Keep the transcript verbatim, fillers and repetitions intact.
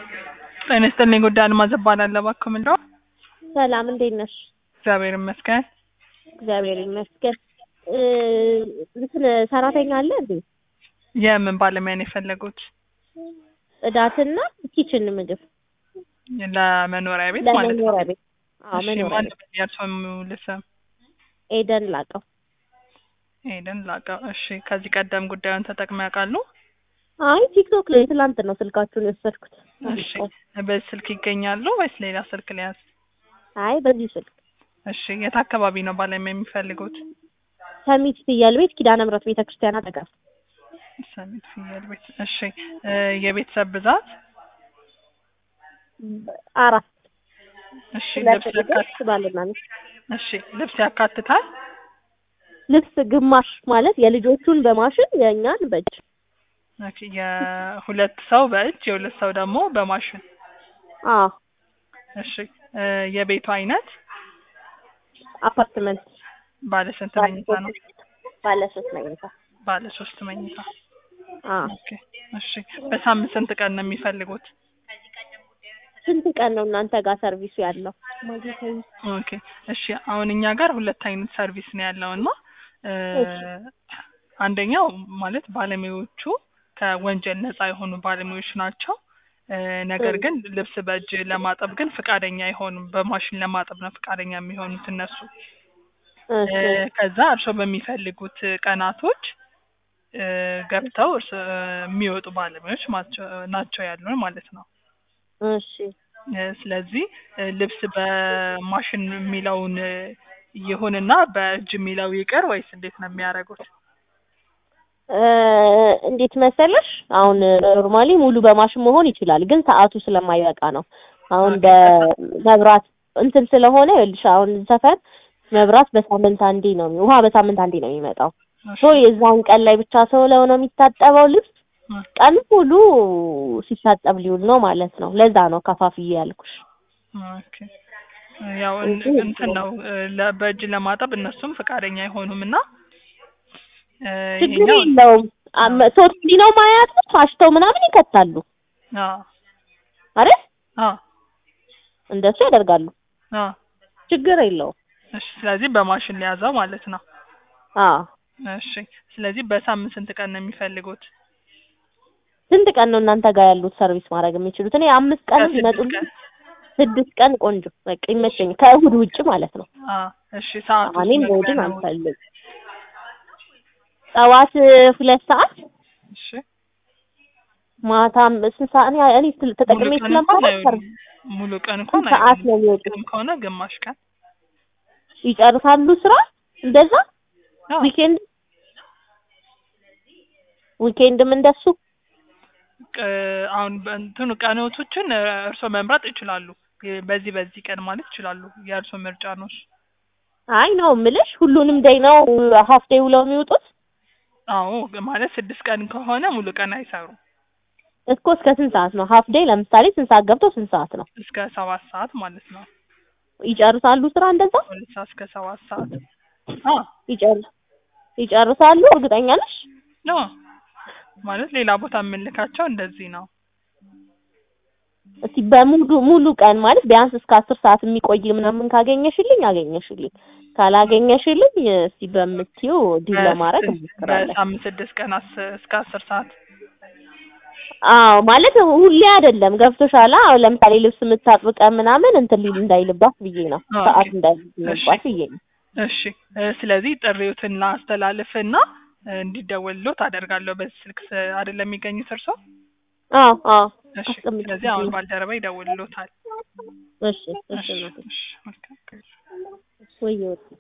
ጤና ይስጥልኝ ጉዳይ አልማዝ እባላለሁ። እባክዎ ምንድነው? ሰላም እንዴት ነሽ? እግዚአብሔር ይመስገን። እግዚአብሔር ይመስገን። እ እንትን ሰራተኛ አለ እንዴ? የምን ባለሙያ ነው የፈለጉት? ጽዳትና ኪችን ምግብ ለመኖሪያ ቤት ማለት ነው? ለመኖሪያ ቤት። አዎ እሺ መኖሪያ ማን ቤት። የእርስዎን ሙሉ ስም? ኤደን ላቀው። ኤደን ላቀው። እሺ ከዚህ ቀደም ጉዳዩን ተጠቅመው ያውቃሉ? አይ ቲክቶክ ላይ ትላንት ነው ስልካችሁን የወሰድኩት። እሺ በዚህ ስልክ ይገኛሉ ወይስ ሌላ ስልክ ሊያዝ? አይ በዚህ ስልክ። እሺ የት አካባቢ ነው ባለሙያ የሚፈልጉት? ሰሚት ፍየል ቤት ኪዳነ ምሕረት ቤተክርስቲያን አጠገብ። ሰሚት ፍየል ቤት። እሺ የቤተሰብ ብዛት? አራት። እሺ ልብስ ያካትታል? ባልና ሚስት። እሺ ልብስ ያካትታል? ልብስ ግማሽ ማለት የልጆቹን በማሽን የእኛን በእጅ። ኦኬ የሁለት ሰው በእጅ የሁለት ሰው ደግሞ በማሽን። አዎ። እሺ የቤቱ አይነት? አፓርትመንት። ባለ ስንት መኝታ ነው? ባለ ሶስት መኝታ። ባለ ሶስት መኝታ። አዎ። ኦኬ እሺ በሳምንት ስንት ቀን ነው የሚፈልጉት? ስንት ቀን ነው እናንተ ጋር ሰርቪሱ ያለው? ኦኬ እሺ አሁን እኛ ጋር ሁለት አይነት ሰርቪስ ነው ያለው እና አንደኛው ማለት ባለሙያዎቹ ከወንጀል ነፃ የሆኑ ባለሙያዎች ናቸው። ነገር ግን ልብስ በእጅ ለማጠብ ግን ፍቃደኛ አይሆኑም። በማሽን ለማጠብ ነው ፍቃደኛ የሚሆኑት እነሱ። ከዛ እርሶ በሚፈልጉት ቀናቶች ገብተው እርሶ የሚወጡ ባለሙያዎች ናቸው ያሉን ማለት ነው። እሺ ስለዚህ ልብስ በማሽን የሚለውን ይሁንና በእጅ የሚለው ይቅር ወይስ እንዴት ነው የሚያደርጉት? እንዴት መሰለሽ አሁን ኖርማሊ ሙሉ በማሽን መሆን ይችላል፣ ግን ሰዓቱ ስለማይበቃ ነው። አሁን በመብራት እንትን ስለሆነ ይልሽ አሁን ሰፈር መብራት በሳምንት አንዴ ነው፣ ውሃ በሳምንት አንዴ ነው የሚመጣው። ሶ የዛን ቀን ላይ ብቻ ሰው ለሆነ የሚታጠበው ልብስ ቀን ሙሉ ሲታጠብ ሊውል ነው ማለት ነው። ለዛ ነው ከፋፍዬ ያልኩሽ። ኦኬ ያው እንትን ነው በእጅ ለማጠብ እነሱም ፍቃደኛ አይሆኑምና ችግር የለውም። ቶታሊ ነው ማያጥፉት፣ አሽተው ምናምን ይከታሉ። አዎ አይደል? አዎ እንደሱ ያደርጋሉ። አዎ ችግር የለውም። እሺ ስለዚህ በማሽን ሊያዘው ማለት ነው። አዎ እሺ ስለዚህ በሳምንት ስንት ቀን ነው የሚፈልጉት? ስንት ቀን ነው እናንተ ጋር ያሉት ሰርቪስ ማድረግ የሚችሉት? እኔ አምስት ቀን ይመጡልኝ፣ ስድስት ቀን ቆንጆ በቃ ይመቸኝ፣ ከእሁድ ውጭ ማለት ነው። አዎ እሺ ሰዓቱ እኔም እሁድን አልፈልግም። ጠዋት ሁለት ሰዓት። እሺ ማታም ስንት ሰዓት? እኔ እኔ ተጠቅሜ ስለማላውቅ ሙሉ ቀን እንኳን ሰዓት ነው የሚወጡት። ከሆነ ግማሽ ቀን ይጨርሳሉ ስራ እንደዛ። ዊኬንድ ዊኬንድም እንደሱ። አሁን እንትኑ ቀኖቶችን እርሶ መምረጥ ይችላሉ። በዚህ በዚህ ቀን ማለት ይችላሉ። የእርሶ ምርጫ ነው። አይ ነው የምልሽ ሁሉንም ዴይ ነው ሀፍ ዴይ ውለው የሚወጡት? አዎ ማለት ስድስት ቀን ከሆነ ሙሉ ቀን አይሰሩም እኮ። እስከ ስንት ሰዓት ነው ሀፍ ዴይ? ለምሳሌ ስንት ሰዓት ገብተው ስንት ሰዓት ነው? እስከ ሰባት ሰዓት ማለት ነው። ይጨርሳሉ ስራ እንደዛ? ሁለት ሰዓት እስከ ሰባት ሰዓት። አዎ ይጨርስ ይጨርሳሉ። እርግጠኛ ነሽ? ነው ማለት ሌላ ቦታ የምንልካቸው እንደዚህ ነው። እስቲ በሙሉ ሙሉ ቀን ማለት ቢያንስ እስከ አስር ሰዓት የሚቆይ ምናምን ካገኘሽልኝ አገኘሽልኝ፣ ካላገኘሽልኝ እስቲ በምትዩ ዲል ለማድረግ እንሞክራለን። በሳምንት ስድስት ቀን እስከ አስር ሰዓት። አዎ ማለት ሁሌ አይደለም። ገብቶሻል? አዎ ለምሳሌ ልብስ የምታጥብ ቀን ምናምን እንትን ሊል እንዳይልባት ብዬ ነው፣ ሰዓት እንዳይልባት ብዬ ነው። እሺ ስለዚህ ጥሪዎትን ላስተላልፍና እንዲደወልሎት አደርጋለሁ። በዚህ ስልክ አይደለም የሚገኙት እርሶ? አዎ አዎ። እሺ ስለዚህ አሁን ባልደረባ ይደውልሎታል። እሺ እሺ። እሺ መልካም። ወይ